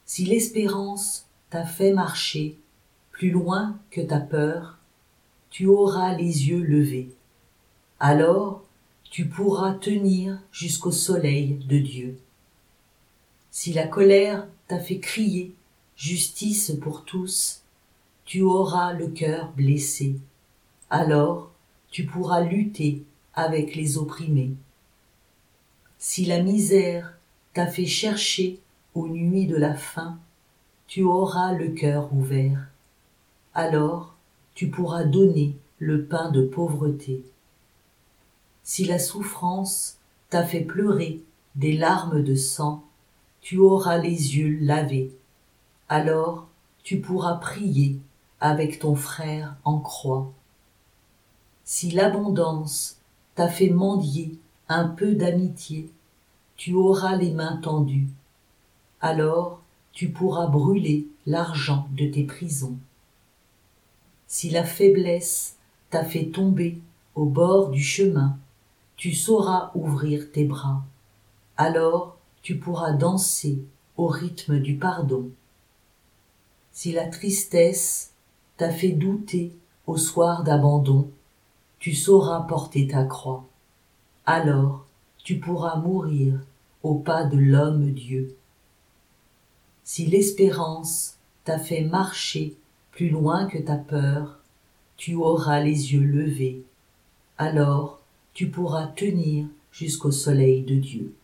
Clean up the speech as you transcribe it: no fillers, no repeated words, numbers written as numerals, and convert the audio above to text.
Si l'espérance t'a fait marcher plus loin que ta peur, tu auras les yeux levés. Alors, tu pourras tenir jusqu'au soleil de Dieu. Si la colère t'a fait crier justice pour tous, tu auras le cœur blessé. Alors, tu pourras lutter avec les opprimés. Si la misère t'a fait chercher aux nuits de la faim, tu auras le cœur ouvert. Alors, tu pourras donner le pain de pauvreté. Si la souffrance t'a fait pleurer des larmes de sang, tu auras les yeux lavés. Alors, tu pourras prier avec ton frère en croix. Si l'abondance t'a fait mendier un peu d'amitié, tu auras les mains tendues. Alors, tu pourras brûler l'argent de tes prisons. Si la faiblesse t'a fait tomber au bord du chemin, tu sauras ouvrir tes bras. Alors, tu pourras danser au rythme du pardon. Si la tristesse t'a fait douter au soir d'abandon, tu sauras porter ta croix. Alors, tu pourras mourir au pas de l'homme-dieu. Si l'espérance t'a fait marcher plus loin que ta peur, tu auras les yeux levés. Alors, tu pourras tenir jusqu'au soleil de Dieu.